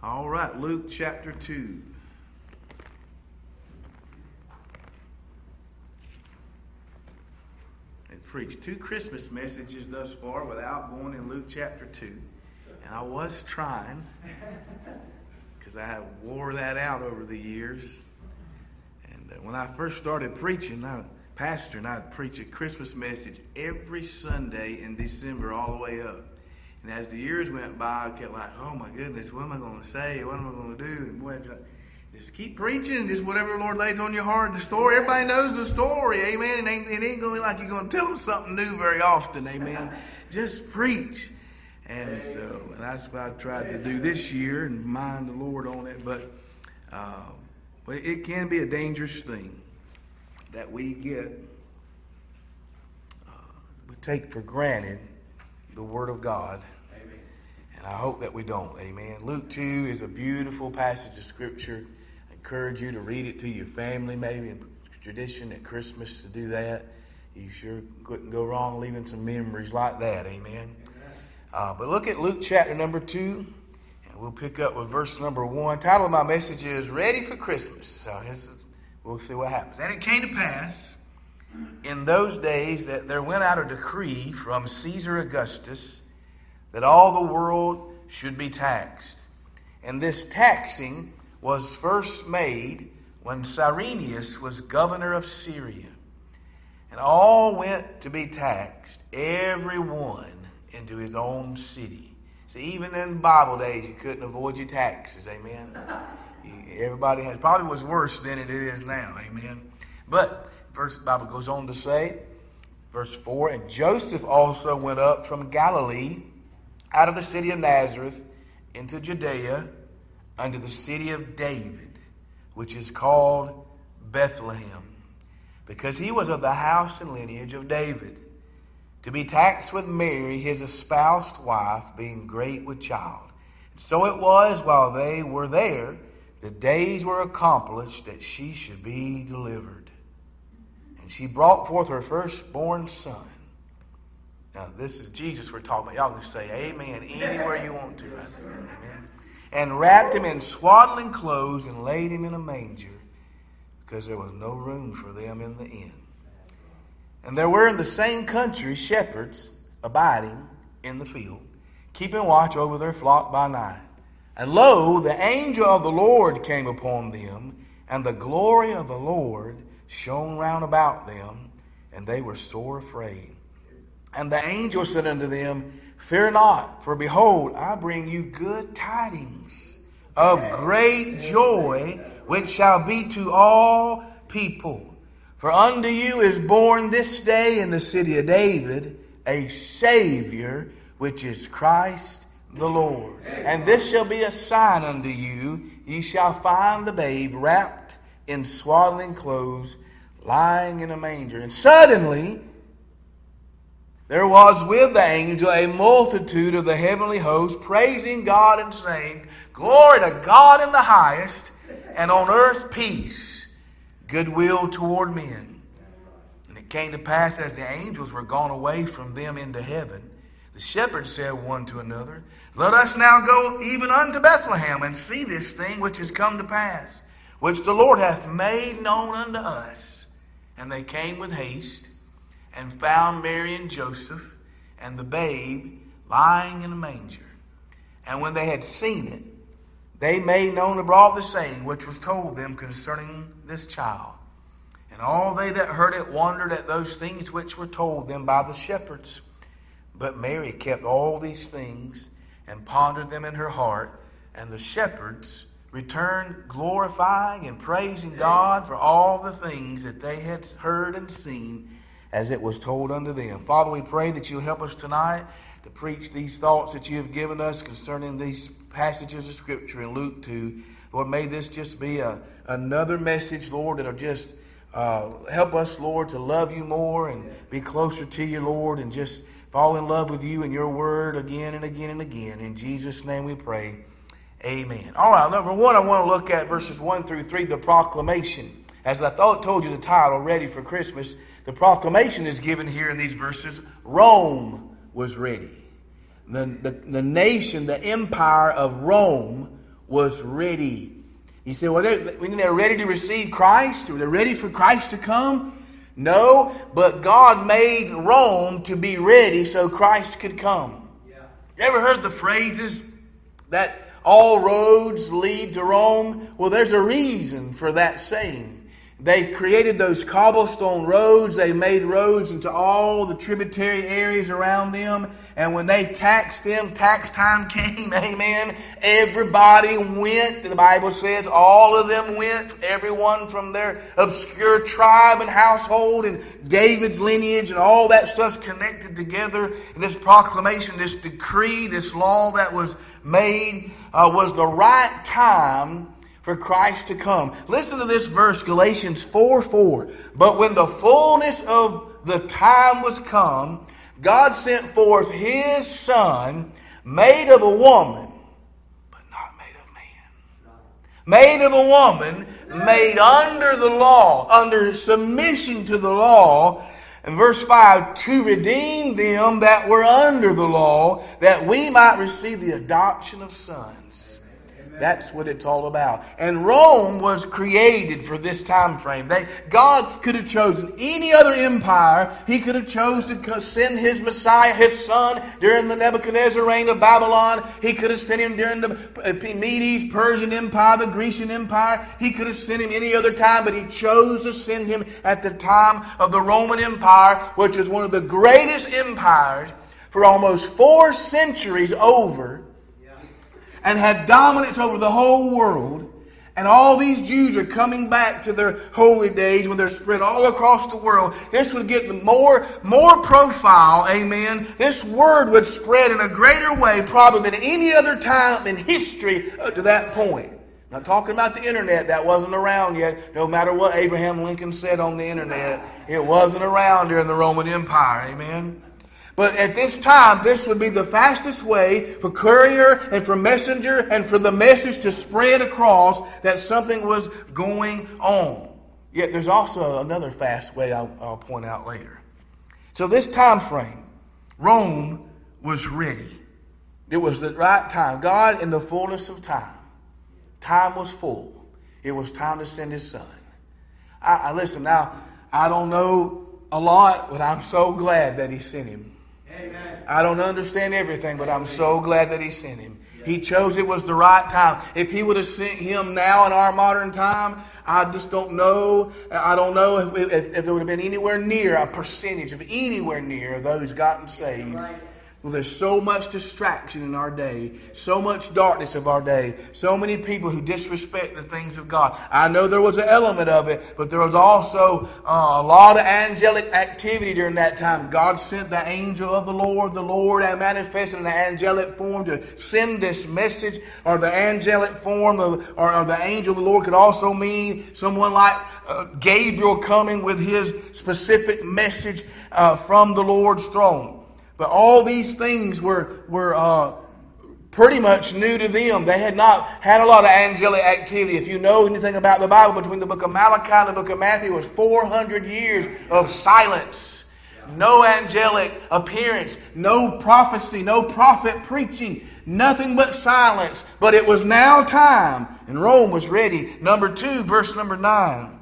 All right, Luke chapter 2. I've preached 2 Christmas messages thus far without going in Luke chapter 2. And I was trying, because I have wore that out over the years. And when I first started preaching, I'd preach a Christmas message every Sunday in December all the way up. And as the years went by, I kept like, oh my goodness, what am I going to say? What am I going to do? And boy, just keep preaching. Just whatever the Lord lays on your heart. The story, everybody knows the story. Amen. It ain't going to be like you're going to tell them something new very often. Amen. Just preach. And that's what I tried to do this year and mind the Lord on it. But it can be a dangerous thing that we take for granted the Word of God. Amen. And I hope that we don't. Amen. Luke 2 is a beautiful passage of Scripture. I encourage you to read it to your family, maybe in tradition at Christmas to do that. You sure couldn't go wrong leaving some memories like that. Amen. But look at Luke chapter number 2, and we'll pick up with verse number 1. Title of my message is Ready for Christmas. We'll see what happens. And it came to pass in those days that there went out a decree from Caesar Augustus that all the world should be taxed. And this taxing was first made when Cyrenius was governor of Syria. And all went to be taxed, every one into his own city. See, even in Bible days, you couldn't avoid your taxes. Amen. Everybody had, probably was worse than it is now. Amen. But the Bible goes on to say, verse 4, and Joseph also went up from Galilee out of the city of Nazareth into Judea unto the city of David, which is called Bethlehem, because he was of the house and lineage of David, to be taxed with Mary, his espoused wife, being great with child. And so it was, while they were there, the days were accomplished that she should be delivered. And she brought forth her firstborn son. Now, this is Jesus we're talking about. Y'all can say amen anywhere you want to. Right there. Amen. And wrapped him in swaddling clothes and laid him in a manger, because there was no room for them in the inn. And there were in the same country shepherds abiding in the field, keeping watch over their flock by night. And lo, the angel of the Lord came upon them, and the glory of the Lord shone round about them, and they were sore afraid. And the angel said unto them, Fear not, for behold, I bring you good tidings of great joy, which shall be to all people. For unto you is born this day in the city of David a Savior, which is Christ the Lord. And this shall be a sign unto you. Ye shall find the babe wrapped in swaddling clothes, lying in a manger. And suddenly there was with the angel a multitude of the heavenly host, praising God and saying, Glory to God in the highest, and on earth peace, goodwill toward men. And it came to pass, as the angels were gone away from them into heaven, the shepherds said one to another, Let us now go even unto Bethlehem, and see this thing which is come to pass, which the Lord hath made known unto us. And they came with haste, and found Mary and Joseph, and the babe lying in a manger. And when they had seen it, they made known abroad the saying which was told them concerning this child. And all they that heard it wondered at those things which were told them by the shepherds. But Mary kept all these things, and pondered them in her heart. And the shepherds returned, glorifying and praising God for all the things that they had heard and seen, as it was told unto them. Father, we pray that you'll help us tonight to preach these thoughts that you have given us concerning these passages of Scripture in Luke 2. Lord, may this just be another message, Lord, that'll just help us, Lord, to love you more and be closer to you, Lord, and just fall in love with you and your word again and again and again. In Jesus' name we pray. Amen. All right, number 1, I want to look at verses 1 through 3, the proclamation. As I told you the title, Ready for Christmas, the proclamation is given here in these verses. Rome was ready. The nation, the empire of Rome was ready. You say, well, they're ready to receive Christ? Or they're ready for Christ to come? No, but God made Rome to be ready so Christ could come. Yeah. You ever heard the phrases that all roads lead to Rome? Well, there's a reason for that saying. They created those cobblestone roads. They made roads into all the tributary areas around them. And when they taxed them, tax time came, amen. Everybody went, the Bible says, all of them went, everyone from their obscure tribe and household and David's lineage and all that stuff's connected together. And this proclamation, this decree, this law that was made was the right time for Christ to come. Listen to this verse, Galatians 4:4. But when the fullness of the time was come, God sent forth His Son, made of a woman, but not made of man. Made of a woman, made under the law, under submission to the law. In verse 5, to redeem them that were under the law, that we might receive the adoption of sons. That's what it's all about. And Rome was created for this time frame. God could have chosen any other empire. He could have chosen to send His Messiah, His Son, during the Nebuchadnezzar reign of Babylon. He could have sent Him during the Medes, Persian Empire, the Grecian Empire. He could have sent Him any other time, but He chose to send Him at the time of the Roman Empire, which is one of the greatest empires for almost 4 centuries over, and had dominance over the whole world. And all these Jews are coming back to their holy days when they're spread all across the world. This would get them more profile, amen. This word would spread in a greater way probably than any other time in history up to that point. Not talking about the internet, that wasn't around yet. No matter what Abraham Lincoln said on the internet, it wasn't around during the Roman Empire, amen. But at this time, this would be the fastest way for courier and for messenger and for the message to spread across that something was going on. Yet there's also another fast way I'll point out later. So this time frame, Rome was ready. It was the right time. God in the fullness of time. Time was full. It was time to send His Son. Listen, now, I don't know a lot, but I'm so glad that He sent Him. Amen. I don't understand everything, but I'm so glad that He sent Him. He chose it was the right time. If He would have sent Him now in our modern time, I just don't know. I don't know if it would have been anywhere near a percentage of anywhere near those gotten saved. Right. Well, there's so much distraction in our day, so much darkness of our day, so many people who disrespect the things of God. I know there was an element of it, but there was also a lot of angelic activity during that time. God sent the angel of the Lord manifested in the angelic form to send this message, or the angelic form or the angel of the Lord could also mean someone like Gabriel coming with his specific message from the Lord's throne. But all these things were pretty much new to them. They had not had a lot of angelic activity. If you know anything about the Bible, between the book of Malachi and the book of Matthew was 400 years of silence. No angelic appearance, no prophecy, no prophet preaching, nothing but silence. But it was now time, and Rome was ready. Number 2, verse number 9.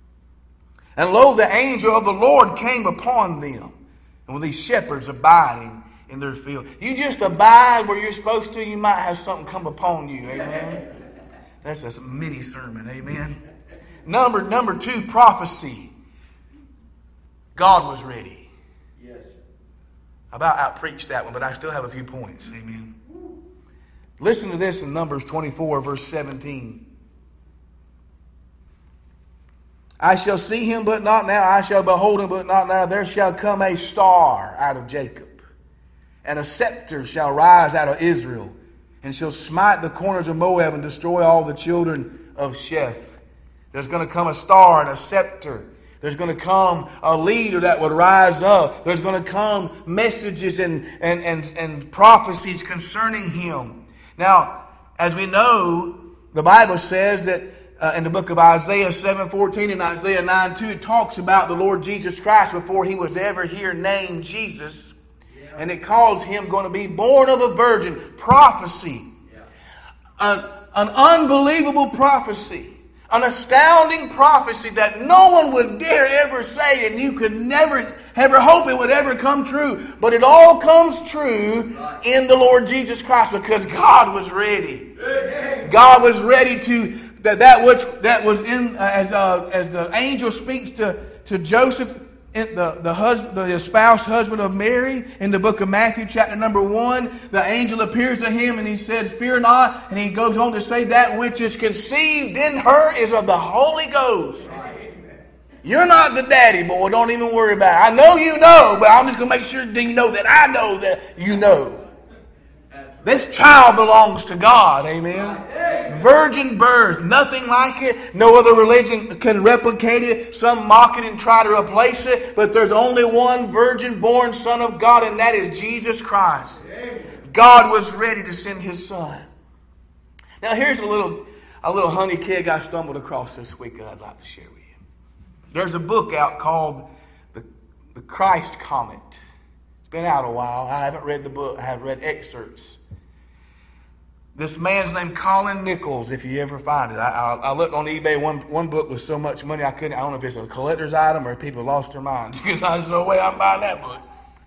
And lo, the angel of the Lord came upon them. And with these shepherds abiding in their field. You just abide where you're supposed to, you might have something come upon you. Amen. That's a mini sermon. Amen. Number 2, prophecy. God was ready. Yes. I about out-preached that one, but I still have a few points. Amen. Listen to this in Numbers 24, verse 17. I shall see him, but not now. I shall behold him, but not now. There shall come a star out of Jacob, and a scepter shall rise out of Israel, and shall smite the corners of Moab and destroy all the children of Sheth. There's going to come a star and a scepter. There's going to come a leader that would rise up. There's going to come messages and prophecies concerning him. Now, as we know, the Bible says that in the book of Isaiah 7:14 and Isaiah 9:2, it talks about the Lord Jesus Christ before he was ever here named Jesus. Yeah. And it calls him going to be born of a virgin. Prophecy. Yeah. an unbelievable prophecy. An astounding prophecy that no one would dare ever say, and you could never ever hope it would ever come true. But it all comes true in the Lord Jesus Christ, because God was ready. God was ready to that was in as the angel speaks to Joseph, the espoused husband of Mary, in the book of Matthew chapter number 1, the angel appears to him and he says, "Fear not." And he goes on to say, "That which is conceived in her is of the Holy Ghost." You're not the daddy, boy. Don't even worry about it. I know you know, but I'm just going to make sure you know that I know that you know. This child belongs to God. Amen. Virgin birth. Nothing like it. No other religion can replicate it. Some mock it and try to replace it. But there's only one virgin born Son of God, and that is Jesus Christ. God was ready to send His Son. Now here's a little honey keg I stumbled across this week that I'd like to share with you. There's a book out called The Christ Comet. It's been out a while. I haven't read the book. I have read excerpts. This man's named Colin Nichols, if you ever find it. I looked on eBay. One book was so much money I don't know if it's a collector's item or if people lost their minds, because there's no way I'm buying that book.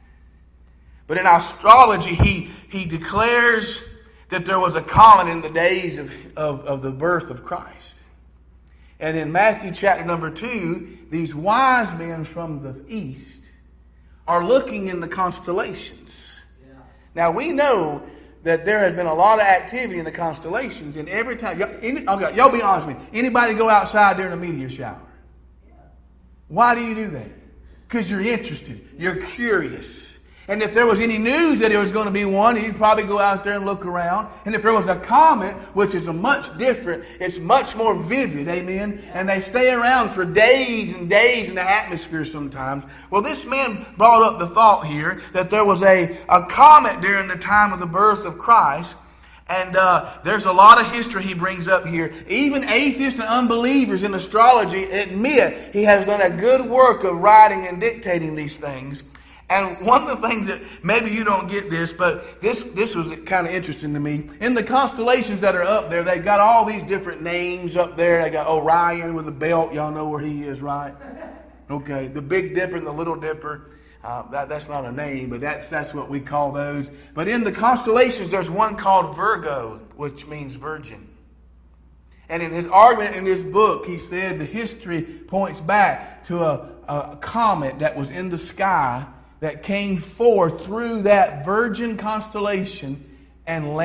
But in astrology, he declares that there was a comet in the days of the birth of Christ. And in Matthew chapter number 2, these wise men from the east are looking in the constellations. Yeah. Now we know that there has been a lot of activity in the constellations, and every time, y'all be honest with me, anybody go outside during a meteor shower? Yeah. Why do you do that? Because you're interested. You're curious. And if there was any news that there was going to be one, you'd probably go out there and look around. And if there was a comet, which is a much different, it's much more vivid, amen? And they stay around for days and days in the atmosphere sometimes. Well, this man brought up the thought here that there was a comet during the time of the birth of Christ. And there's a lot of history he brings up here. Even atheists and unbelievers in astrology admit he has done a good work of writing and dictating these things. And one of the things that maybe you don't get this, but this was kind of interesting to me. In the constellations that are up there, they've got all these different names up there. They got Orion with a belt. Y'all know where he is, right? Okay, the Big Dipper and the Little Dipper. That's not a name, but that's what we call those. But in the constellations, there's one called Virgo, which means virgin. And in his argument in this book, he said the history points back to a comet that was in the sky that came forth through that virgin constellation and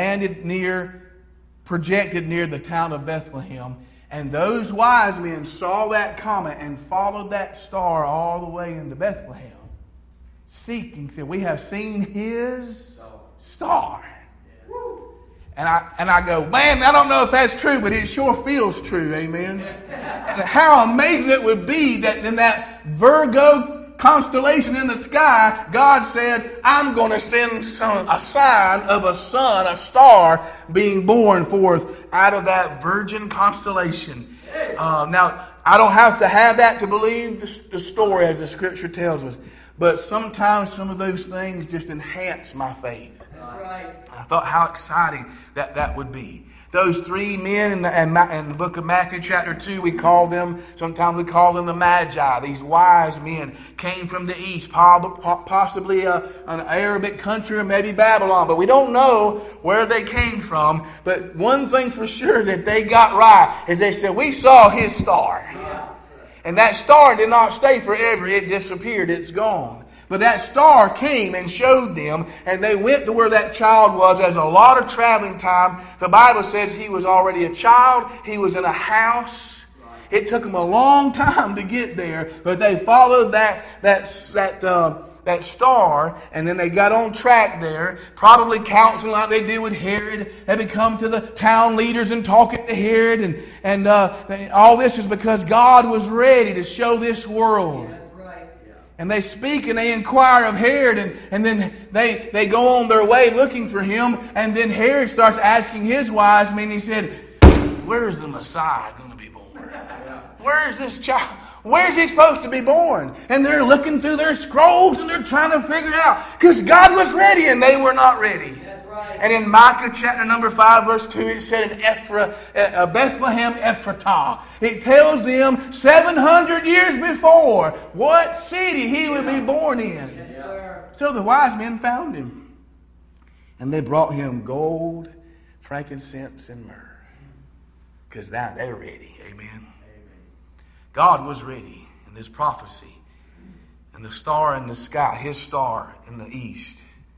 projected near the town of Bethlehem. And those wise men saw that comet and followed that star all the way into Bethlehem, seeking, said, "We have seen His star." And I go, man, I don't know if that's true, but it sure feels true, amen? And how amazing it would be that in that Virgo constellation in the sky, God says, "I'm going to send a sign of a son, a star, being born forth out of that virgin constellation." Now, I don't have to have that to believe the story as the Scripture tells us. But sometimes some of those things just enhance my faith. That's right. I thought how exciting that would be. Those three men in the book of Matthew chapter 2, sometimes we call them the Magi. These wise men came from the east, possibly an Arabic country or maybe Babylon. But we don't know where they came from. But one thing for sure that they got right is they said, "We saw His star." Yeah. And that star did not stay forever. It disappeared. It's gone. But that star came and showed them, and they went to where that child was. There's a lot of traveling time. The Bible says he was already a child. He was in a house. It took them a long time to get there, but they followed that star, and then they got on track there, probably counseling like they did with Herod. They would come to the town leaders and talking to Herod, and all this is because God was ready to show this world. And they speak and they inquire of Herod, and then they go on their way looking for him. And then Herod starts asking his wise men. He said, "Where is the Messiah going to be born? Where is this child? Where is he supposed to be born?" And they're looking through their scrolls and they're trying to figure it out. Because God was ready and they were not ready. That's right. And in Micah chapter number 5, verse 2, it said in Bethlehem Ephratah. It tells them 700 years before what city he would be born in. Yes, so the wise men found him. And they brought him gold, frankincense, and myrrh. Because now they're ready. Amen. God was ready in this prophecy. And the star in the sky, his star in the east.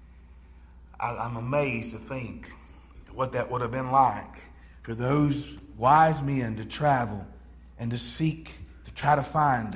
I'm amazed to think what that would have been like for those wise men to travel and to seek, to try to find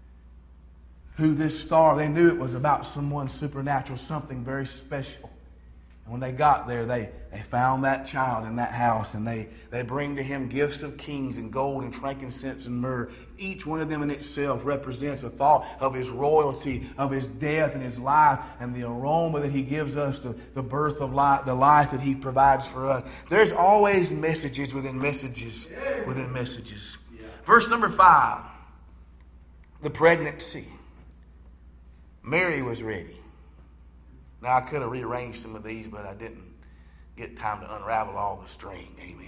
who this star, they knew it was about someone supernatural, something very special. And when they got there, they found that child in that house, and they bring to him gifts of kings and gold and frankincense and myrrh. Each one of them in itself represents a thought of his royalty, of his death and his life, and the aroma that he gives us, the birth of life, the life that he provides for us. There's always messages within messages within messages. Verse number 5, the pregnancy. Mary was ready. Now, I could have rearranged some of these, but I didn't get time to unravel all the string. Amen.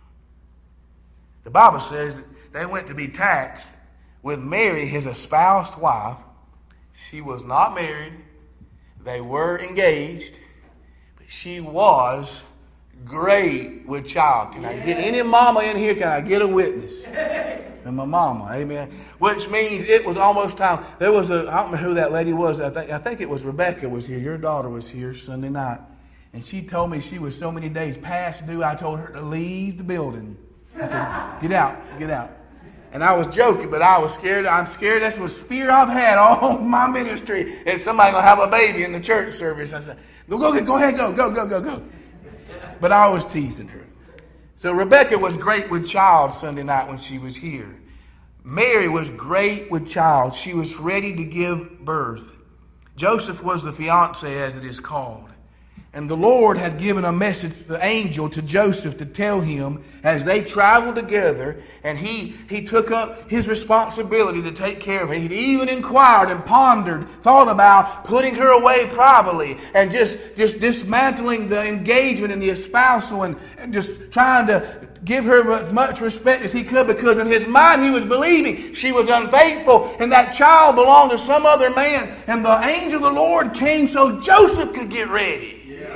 The Bible says they went to be taxed with Mary, his espoused wife. She was not married. They were engaged. But she was great with child. Can I get any mama in here? Can I get a witness? And my mama, amen. Which means it was almost time. There was I don't remember who that lady was. I think it was Rebecca was here. Your daughter was here Sunday night. And she told me she was so many days past due, I told her to leave the building. I said, get out, get out. And I was joking, but I was scared. I'm scared. That's what fear I've had all my ministry. And somebody going to have a baby in the church service. I said, go ahead, go. But I was teasing her. So Rebecca was great with child Sunday night when she was here. Mary was great with child. She was ready to give birth. Joseph was the fiancé, as it is called. And the Lord had given a message, the angel, to Joseph to tell him as they traveled together, and he took up his responsibility to take care of her. He'd even inquired and pondered, thought about putting her away privately and just dismantling the engagement and the espousal and just trying to give her as much respect as he could, because in his mind he was believing she was unfaithful and that child belonged to some other man. And the angel of the Lord came so Joseph could get ready.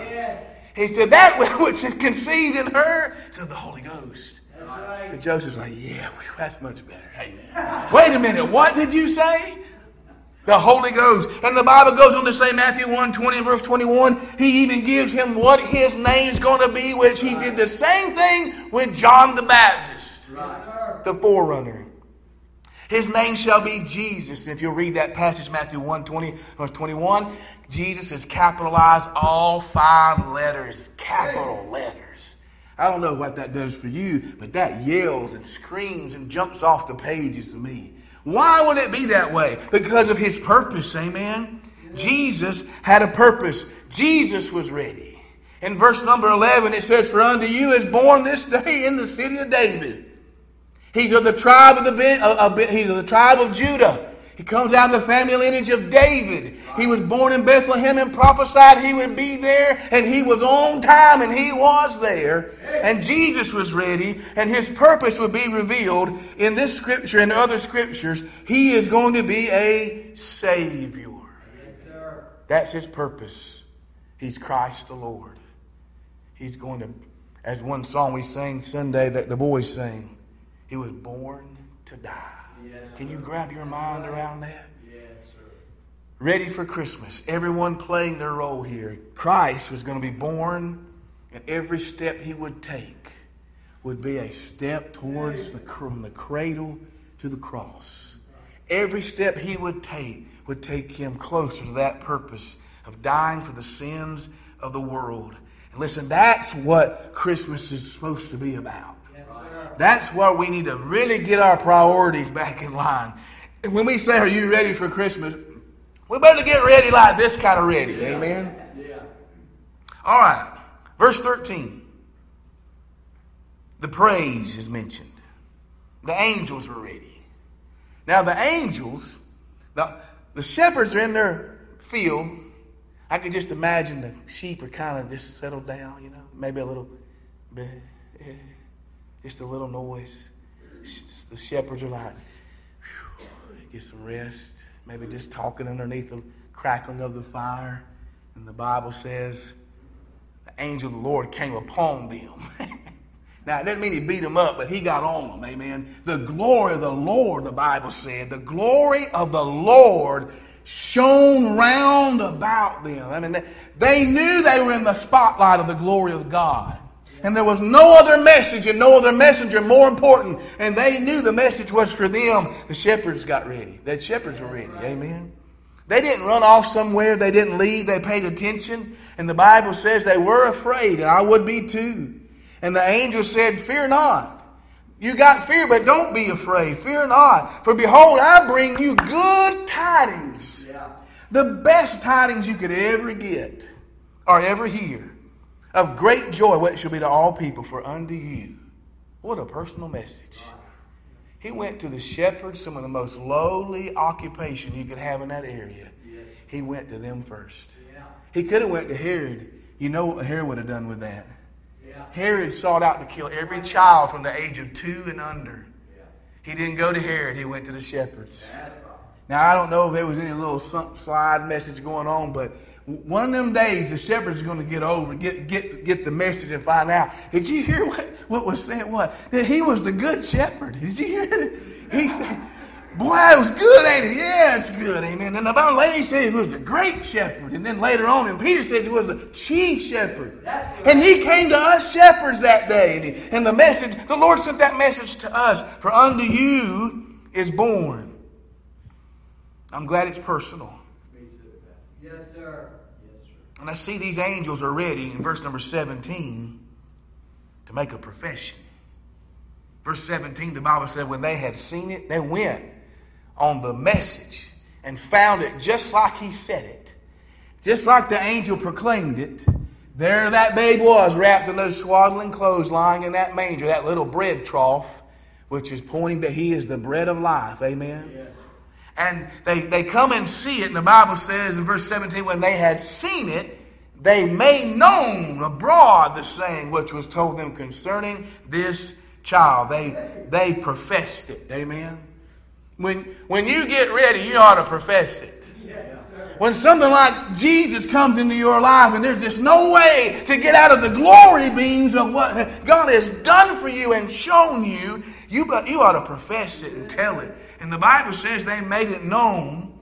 He said, that which is conceived in her, said the Holy Ghost. That's right. And Joseph's like, yeah, that's much better. Amen. Wait a minute, what did you say? The Holy Ghost. And the Bible goes on to say, Matthew 1:20 and verse 21, he even gives him what his name's going to be, which he did the same thing with John the Baptist, the forerunner. His name shall be Jesus. If you'll read that passage, Matthew 1:20 verse 21, Jesus is capitalized, all 5 letters, capital letters. I don't know what that does for you, but that yells and screams and jumps off the pages to me. Why would it be that way? Because of his purpose, amen? Jesus had a purpose. Jesus was ready. In verse number 11, it says, for unto you is born this day in the city of David. He's of the tribe of Judah. He comes out of the family lineage of David. He was born in Bethlehem and prophesied he would be there. And he was on time and he was there. And Jesus was ready. And his purpose would be revealed in this scripture and other scriptures. He is going to be a Savior. Yes, sir. That's his purpose. He's Christ the Lord. He's going to, as one song we sang Sunday that the boys sang, he was born to die. Yes, can you grab your mind around that? Yes, sir. Ready for Christmas. Everyone playing their role here. Christ was going to be born, and every step he would take would be a step towards from the cradle to the cross. Every step he would take him closer to that purpose of dying for the sins of the world. And listen, that's what Christmas is supposed to be about. That's where we need to really get our priorities back in line. And when we say, are you ready for Christmas? We better get ready like this kind of ready. Yeah. Amen? Yeah. All right. Verse 13. The praise is mentioned. The angels were ready. Now the angels, the shepherds are in their field. I could just imagine the sheep are kind of just settled down, maybe a little bit, just a little noise. The shepherds are like, get some rest, maybe just talking underneath the crackling of the fire. And the Bible says the angel of the Lord came upon them. Now, it doesn't mean he beat them up, but he got on them, amen. The glory of the Lord, the Bible said, the glory of the Lord shone round about them. I mean, they knew they were in the spotlight of the glory of God. And there was no other message and no other messenger more important. And they knew the message was for them. The shepherds got ready. The shepherds were ready, amen. They didn't run off somewhere. They didn't leave. They paid attention. And the Bible says they were afraid, and I would be too. And the angel said, fear not. You got fear, but don't be afraid. Fear not. For behold, I bring you good tidings. Yeah. The best tidings you could ever get or ever hear of great joy, what shall be to all people, for unto you. What a personal message. He went to the shepherds, some of the most lowly occupation you could have in that area. Yes. He went to them first. Yeah. He could have went to Herod. You know what Herod would have done with that? Yeah. Herod sought out to kill every child from the age of 2 and under. Yeah. He didn't go to Herod. He went to the shepherds. Now, I don't know if there was any little slide message going on, but one of them days, the shepherds are going to get the message and find out. Did you hear what was said? What? That he was the good shepherd. Did you hear it? He said, boy, it was good, ain't it? Yeah, it's good, amen. And the lady said he was the great shepherd. And then later on, and Peter said he was the chief shepherd. And he came to us shepherds that day. And the message, the Lord sent that message to us. For unto you is born. I'm glad it's personal. Yes, sir. And I see these angels are ready in verse number 17 to make a profession. Verse 17, the Bible said when they had seen it, they went on the message and found it just like he said it. Just like the angel proclaimed it. There that babe was, wrapped in those swaddling clothes, lying in that manger, that little bread trough, which is pointing that he is the bread of life. Amen. Yes. And they come and see it, and the Bible says in verse 17, when they had seen it, they made known abroad the saying which was told them concerning this child. They professed it. Amen. When you get ready, you ought to profess it. Yes, sir. When something like Jesus comes into your life and there's just no way to get out of the glory beams of what God has done for you and shown you, you ought to profess it and tell it. And the Bible says they made it known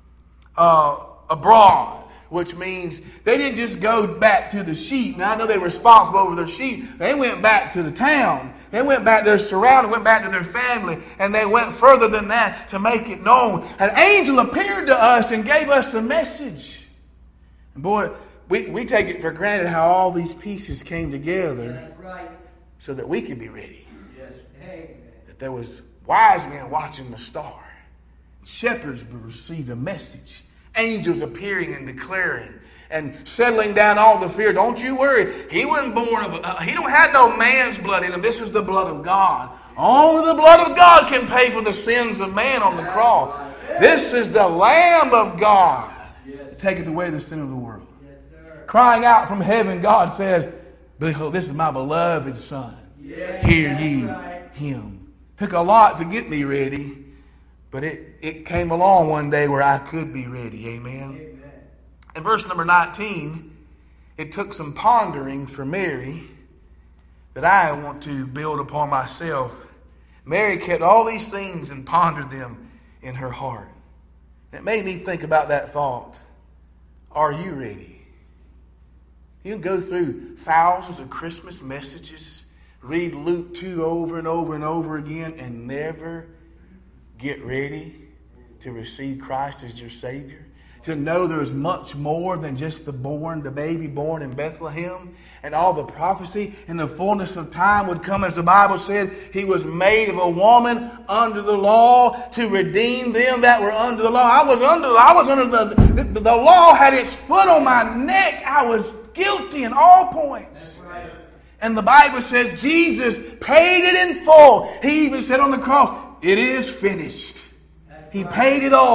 abroad, which means they didn't just go back to the sheep. Now, I know they were responsible over their sheep. They went back to the town. They went back to their surroundings, went back to their family, and they went further than that to make it known. An angel appeared to us and gave us a message. And boy, we take it for granted how all these pieces came together. That's right. So that we could be ready. Yes. Amen. That there was wise men watching the star. Shepherds received a message. Angels appearing and declaring and settling down all the fear. Don't you worry. He wasn't born of he don't have no man's blood in him. This is the blood of God. Only the blood of God can pay for the sins of man on the cross. This is the Lamb of God. That taketh away the sin of the world. Yes, sir. Crying out from heaven, God says, behold, this is my beloved Son. Yes, hear ye him. Took a lot to get me ready, but it came along one day where I could be ready. Amen. Amen. In verse number 19, it took some pondering for Mary that I want to build upon myself. Mary kept all these things and pondered them in her heart. It made me think about that thought. Are you ready? You can go through thousands of Christmas messages, read Luke 2 over and over and over again, and never get ready to receive Christ as your Savior. To know there's much more than just the baby born in Bethlehem, and all the prophecy and the fullness of time would come, as the Bible said, he was made of a woman under the law to redeem them that were under the law. I was under the law had its foot on my neck. I was guilty in all points. Right. And the Bible says Jesus paid it in full. He even said on the cross, it is finished. He paid it all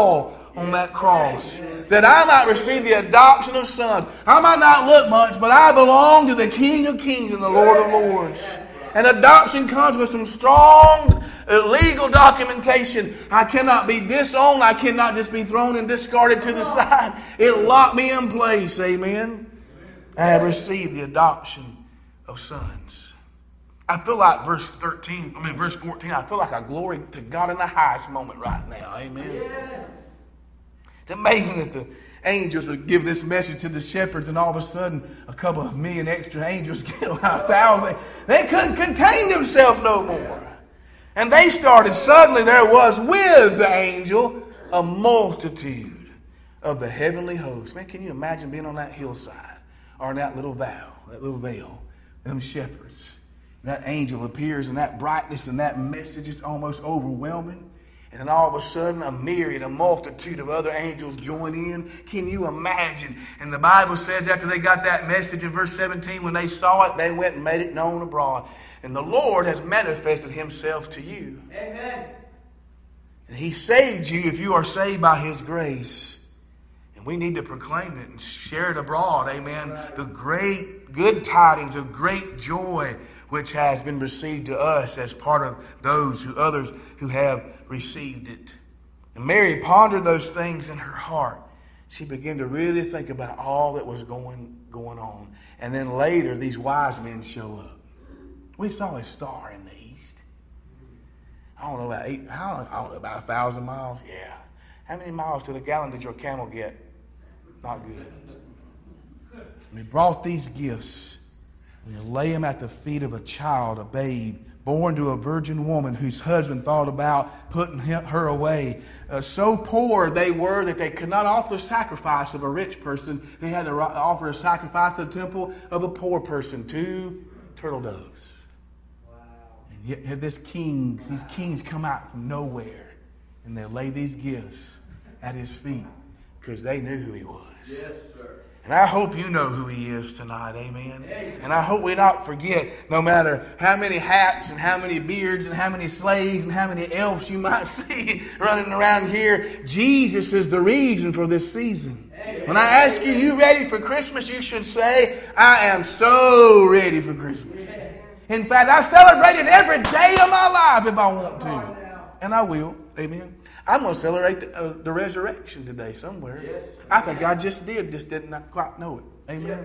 on that cross, that I might receive the adoption of sons. I might not look much, but I belong to the King of Kings and the Lord of Lords. And adoption comes with some strong legal documentation. I cannot be disowned. I cannot just be thrown and discarded to the side. It locked me in place. Amen. I have received the adoption of sons. I feel like verse 14, I feel like I glory to God in the highest moment right now. Amen. Yes. It's amazing that the angels would give this message to the shepherds, and all of a sudden a couple of million extra angels get 1,000. They couldn't contain themselves no more. And they started, suddenly there was with the angel a multitude of the heavenly host. Man, can you imagine being on that hillside or in that little vale, them shepherds? That angel appears, and that brightness and that message is almost overwhelming. And then all of a sudden, a multitude of other angels join in. Can you imagine? And the Bible says after they got that message in verse 17, when they saw it, they went and made it known abroad. And the Lord has manifested himself to you. Amen. And he saved you if you are saved by his grace. And we need to proclaim it and share it abroad. Amen. Right. The great good tidings of great joy which has been received to us as part of others who have received it. And Mary pondered those things in her heart. She began to really think about all that was going on. And then later, these wise men show up. We saw a star in the east. I don't know about 1,000 miles. Yeah. How many miles to the gallon did your camel get? Not good. We brought these gifts. We lay them at the feet of a child, a babe, born to a virgin woman whose husband thought about putting her away. So poor they were that they could not offer a sacrifice of a rich person. They had to offer a sacrifice to the temple of a poor person, 2 turtle doves. Wow. And yet these kings come out from nowhere, and they lay these gifts at his feet because they knew who he was. Yes, sir. And I hope you know who he is tonight, amen? And I hope we not forget, no matter how many hats and how many beards and how many slaves and how many elves you might see running around here, Jesus is the reason for this season. When I ask you ready for Christmas, you should say, I am so ready for Christmas. In fact, I celebrate it every day of my life if I want to. And I will, amen. I'm going to celebrate the resurrection today somewhere. Yes. I think I just did not quite know it. Amen.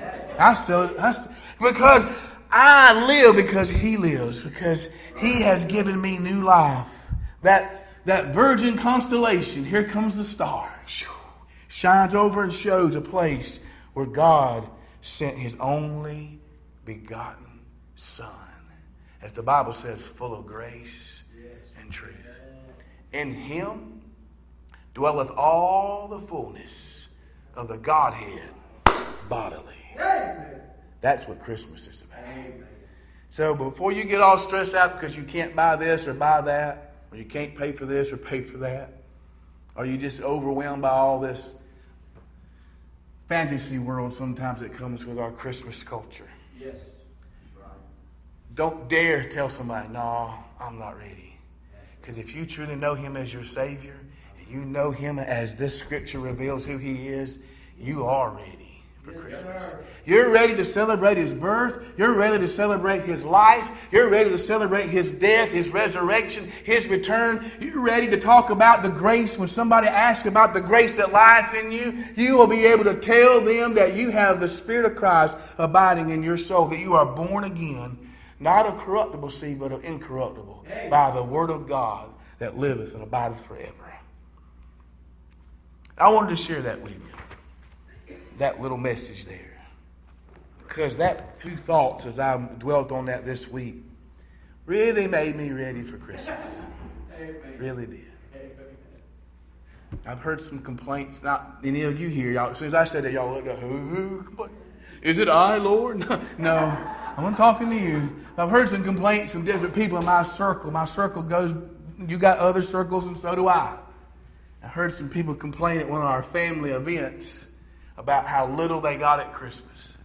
Because I live because he lives, because he has given me new life. That virgin constellation, here comes the star, shines over and shows a place where God sent his only begotten Son. As the Bible says, full of grace and truth. In him dwelleth all the fullness of the Godhead bodily. That's what Christmas is about. So before you get all stressed out because you can't buy this or buy that, or you can't pay for this or pay for that, or you just overwhelmed by all this fantasy world sometimes that comes with our Christmas culture. Yes. Right. Don't dare tell somebody, no, I'm not ready. Because if you truly know him as your Savior, and you know him as this scripture reveals who he is, you are ready for Christmas. You're ready to celebrate his birth. You're ready to celebrate his life. You're ready to celebrate his death, his resurrection, his return. You're ready to talk about the grace. When somebody asks about the grace that lies in you, you will be able to tell them that you have the Spirit of Christ abiding in your soul, that you are born again. Not of corruptible seed, but of incorruptible, by the word of God that liveth and abideth forever. I wanted to share that with you, that little message there. Because that few thoughts as I dwelt on that this week really made me ready for Christmas. Really did. I've heard some complaints, not any of you here. Y'all, as soon as I said that, y'all looked up, who complained? Is it I, Lord? No. I'm talking to you. I've heard some complaints from different people in my circle. My circle goes, you got other circles and so do I. I heard some people complain at one of our family events about how little they got at Christmas.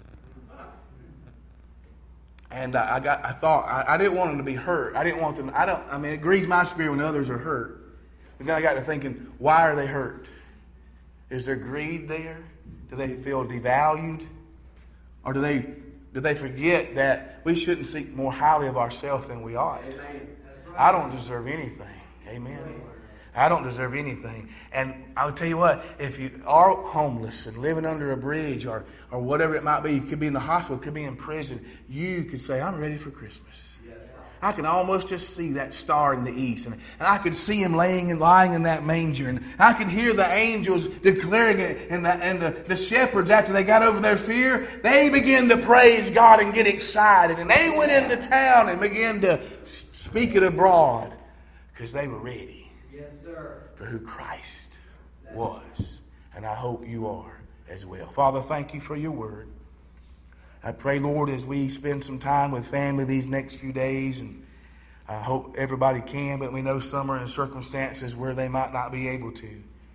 And I thought I didn't want them to be hurt. I didn't want them, it grieves my spirit when others are hurt. But then I got to thinking, why are they hurt? Is there greed there? Do they feel devalued? Or do they forget that we shouldn't think more highly of ourselves than we ought? I don't deserve anything. Amen. I don't deserve anything. And I'll tell you what, if you are homeless and living under a bridge or whatever it might be, you could be in the hospital, could be in prison, you could say, I'm ready for Christmas. I can almost just see that star in the east. And I could see him lying in that manger. And I could hear the angels declaring it. And the shepherds, after they got over their fear, they began to praise God and get excited. And they went into town and began to speak it abroad. Because they were ready. Yes, sir. For who Christ was. And I hope you are as well. Father, thank you for your word. I pray, Lord, as we spend some time with family these next few days, and I hope everybody can, but we know some are in circumstances where they might not be able to.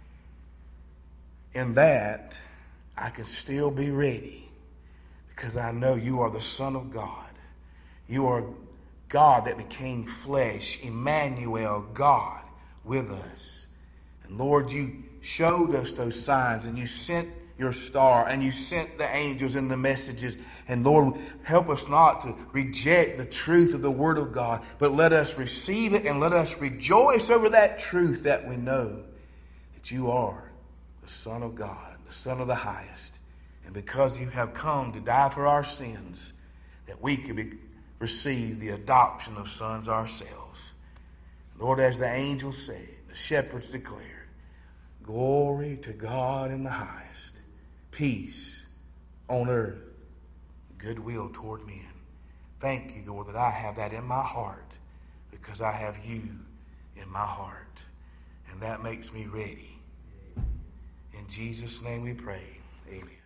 In that, I can still be ready because I know you are the Son of God. You are God that became flesh, Emmanuel, God with us. And Lord, you showed us those signs, and you sent your star, and you sent the angels and the messages. And Lord, help us not to reject the truth of the Word of God, but let us receive it and let us rejoice over that truth that we know that you are the Son of God, the Son of the highest. And because you have come to die for our sins, that we could receive the adoption of sons ourselves. Lord, as the angels say, the shepherds declared, glory to God in the highest, peace on earth, goodwill toward men. Thank you, Lord, that I have that in my heart because I have you in my heart. And that makes me ready. In Jesus' name we pray. Amen.